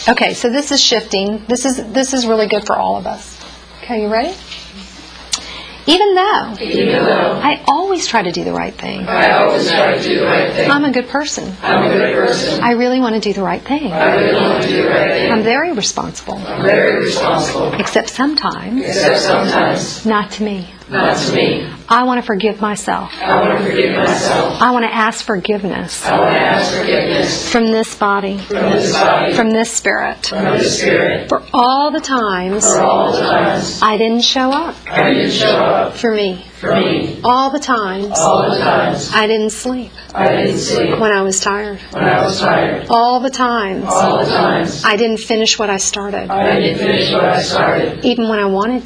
Okay, so this is shifting. This is really good for all of us. Okay, you ready? Even though I always try to do the right thing. I'm a good person. I really want to do the right thing. I'm very responsible. Except sometimes not to me. I want to forgive myself. I want to ask forgiveness from this body, from this spirit, for all the times I didn't show up for me. All the times I didn't sleep when I was tired. All the times I didn't finish what I started, even when I wanted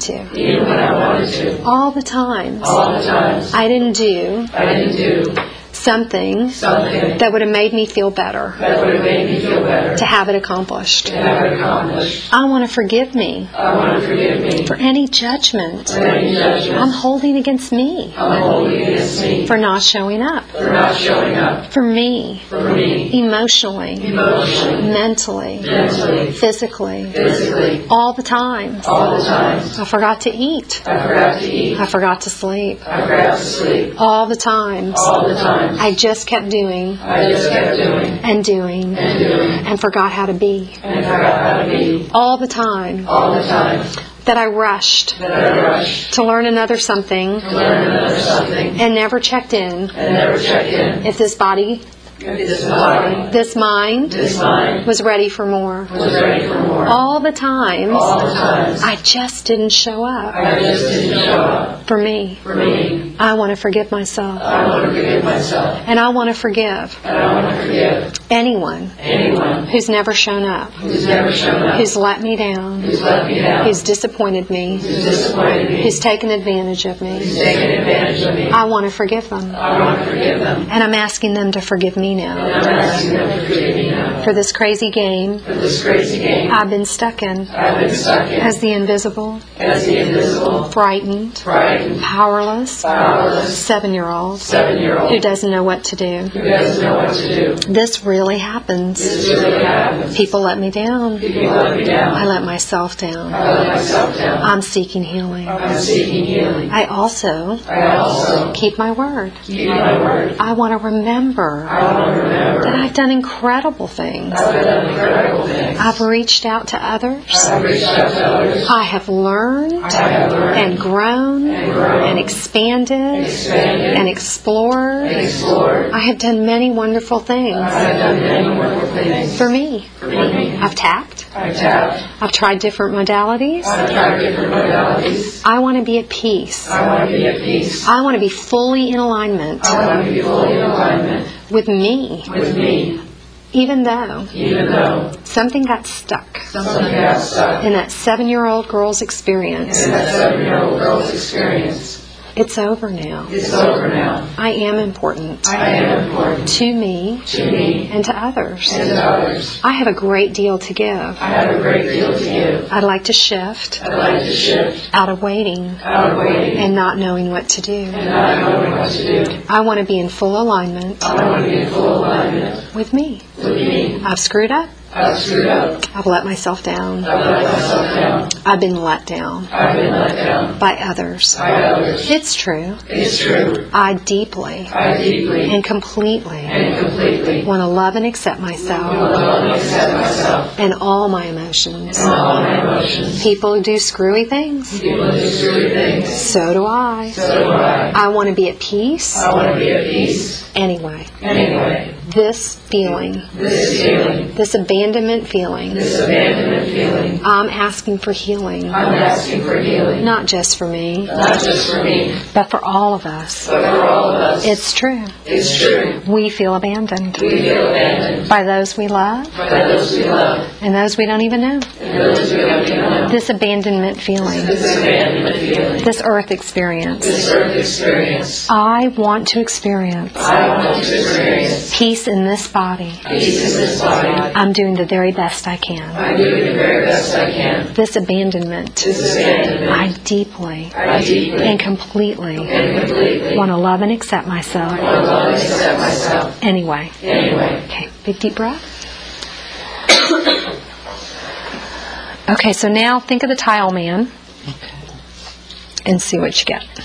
to. All the times I didn't do something that would have made me feel better to have it accomplished. I want to forgive me for any judgment I'm holding against me for not showing up for me, emotionally, mentally, physically, all the time. I forgot to eat. I forgot to sleep. All the times I just kept doing and doing and forgot how to be. All the time that I rushed to learn another something and never checked in if this body, this mind was ready for more. All the times I just didn't show up for me. I want to forgive myself. And I want to forgive anyone who's never shown up, who's let me down, who's disappointed me, who's taken advantage of me. I want to forgive them. And I'm asking them to forgive me now for this crazy game I've been stuck in as the invisible, frightened, powerless 7-year-old who doesn't know what to do. This really happens. People let me down. I let myself down. I'm seeking healing. I also keep my word. I want to remember that I've done incredible things. I've reached out to others. I have learned and grown and expanded and explored. I have done many wonderful things for me. I've tapped. I've tried different modalities. I want to be at peace. I want to be fully in alignment with me. Even though something got stuck in that 7-year-old girl's experience. It's over now. I am important to me and to others. I have a great deal to give. I'd like to shift out of waiting and not knowing what to do. I want to be in full alignment with me. I've screwed up. I've let myself down. I've been let down by others. It's true. I deeply and completely want to love and accept myself and all my emotions. People do screwy things. So do I. I want to be at peace. Anyway. This feeling, this abandonment feeling, I'm asking for healing, not just for me, but for all of us. It's true. We feel abandoned by those we love and those we don't even know. This abandonment feeling, this earth experience, I want to experience peace in this body. I'm doing the very best I can. This abandonment, I deeply and completely want to love and accept myself. Anyway. Okay, big deep breath. Okay, so now think of the tile man. Okay. And see what you get.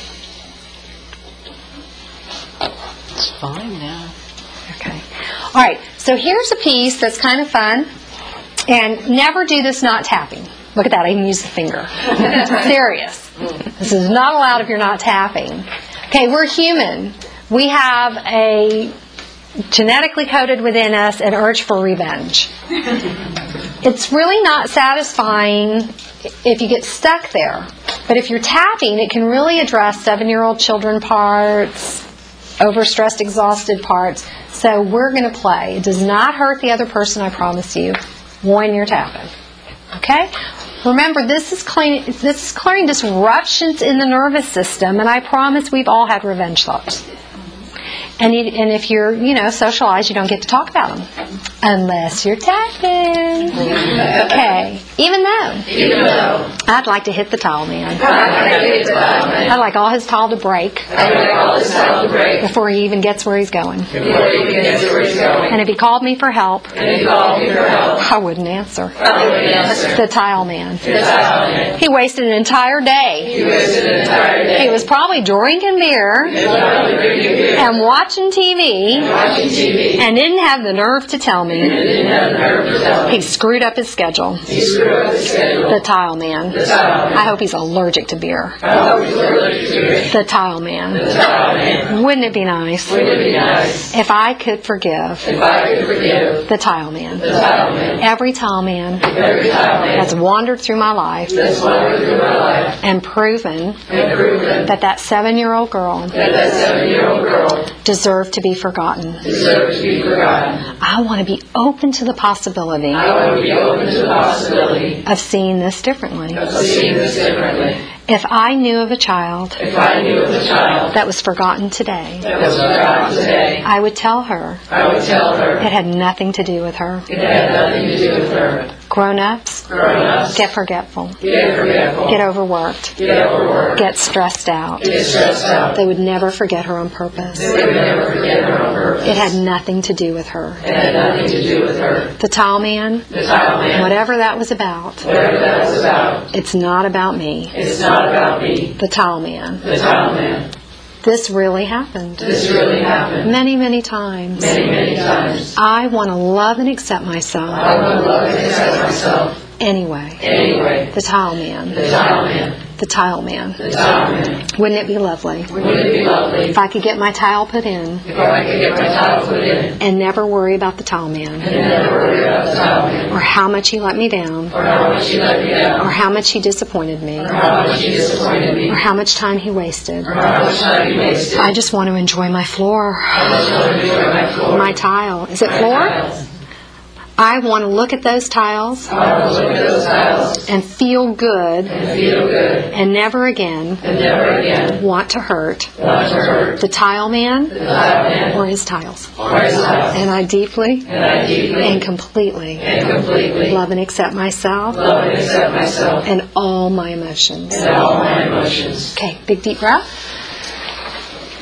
It's fine now. Okay. All right, so here's a piece that's kind of fun. And never do this not tapping. Look at that, I even used the finger. Serious. This is not allowed if you're not tapping. Okay, we're human. We have a genetically coded within us an urge for revenge. It's really not satisfying if you get stuck there. But if you're tapping, it can really address 7-year-old children parts, overstressed, exhausted parts. So we're going to play. It does not hurt the other person, I promise you, when you're tapping. Okay? Remember, this is clearing disruptions in the nervous system, and I promise we've all had revenge thoughts. And if you're, socialized, you don't get to talk about them. Unless you're tapping. Okay. Even though. I'd like to hit the tile man. I'd like all his tile to break. Before he even gets where he's going. And if he called me for help, I wouldn't answer. The tile man. He wasted an entire day. He was probably drinking beer and watching TV and didn't have the nerve to tell me he screwed up his schedule. The tile man. I hope he's allergic to beer. The tile man. Wouldn't it be nice if I could forgive the tile man? Every tile man that's wandered through my life and proven that 7-year-old girl deserved to be forgotten. I want to be open to the possibility of seeing this differently. If I knew of a child that was forgotten today, I would tell her it had nothing to do with her. Grown-ups, get forgetful. Get overworked. Get stressed out. They would never forget her on purpose. It had nothing to do with her. The tile man, whatever that was about, it's not about me. The tile man. This really happened. Many, many times. I want to love and accept myself. Anyway. The tile man. The tile man. Wouldn't it be lovely? If I could get my tile put in. And never worry about the tile man. Or how much he let me down. Or how much he disappointed me. Or how much time he wasted. I just want to enjoy my floor. My tile. Is it floor? I want to look at those tiles and feel good and never again want to hurt the tile man or his tiles. And I deeply and completely love and accept myself and all my emotions. Okay, big deep breath.